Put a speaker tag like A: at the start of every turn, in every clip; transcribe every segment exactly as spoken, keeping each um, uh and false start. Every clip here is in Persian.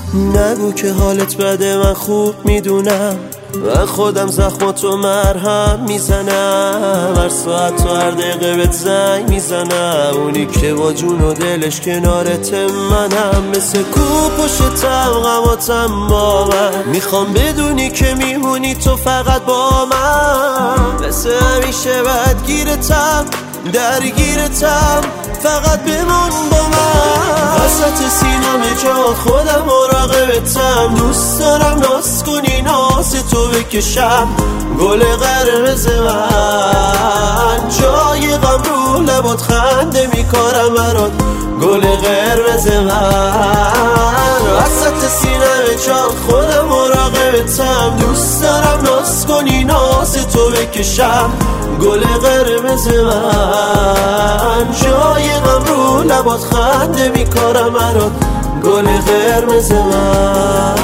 A: نگو که حالت بده، من خوب میدونم، من خودم زخماتو مرهم میزنم، هر ساعت و هر دقیقه بهت زنگ میزنم، اونی که با جون و دلش کنارت منم، مثل کو پشتم غماتم با من، میخوام بدونی که میمونی تو فقط با من، مثل همیشه بدگیرتم درگیرتم، فقط بمون با من، وسط سینم جا خودم مراقبتم، دوست دارم ناز کنی ناز تو بکشم، گل قرمز من، جای غم رو لبات خنده میکارم برات، گل قرمز من، وسط سینم جا خودم مراقبتم، دوست دارم ناز کنی ناز تو بکشم، گل قرمز من، جای غم رو لبات خنده میکارم برات، گل قرمز من.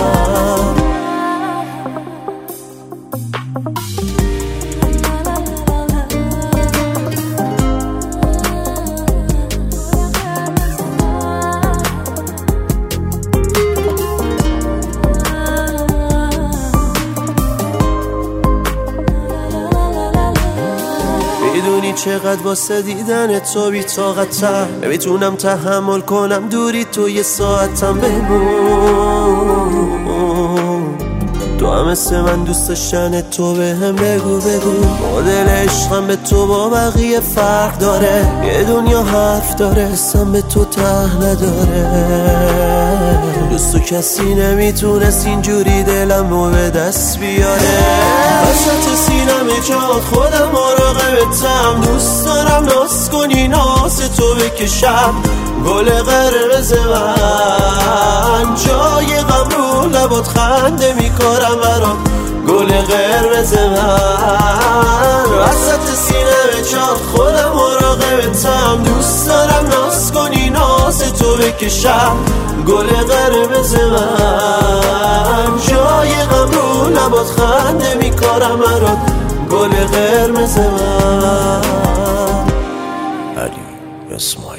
A: میدونی چقدر واسه دیدن تو بی طاقتم، نمیتونم تحمل کنم دوری تو یه ساعتم بمون، تو هم مثل من دوست داشتن تو به هم بگو بگو، مدل عشقم به تو با بقیه فرق داره، یه دنیا حرف داره اسم به تو ته نداره، دوست و کسی نمیتونست اینجوری دلمو به دست بیاره، وسط سینم جا خودم مراقبتم، دوست دارم ناز کنی ناز تو بکشم، گل قرمز من، جای غم رو لبات خنده میکارم برات، گل قرمز من، وسط سینم جا خودم مراقبتم، دوست دارم ناز کنی ناز تو بکشم، گل قرمز من، جای غم رو لبات خنده میکارم برات، گل قرمز من. علی اسماعیل.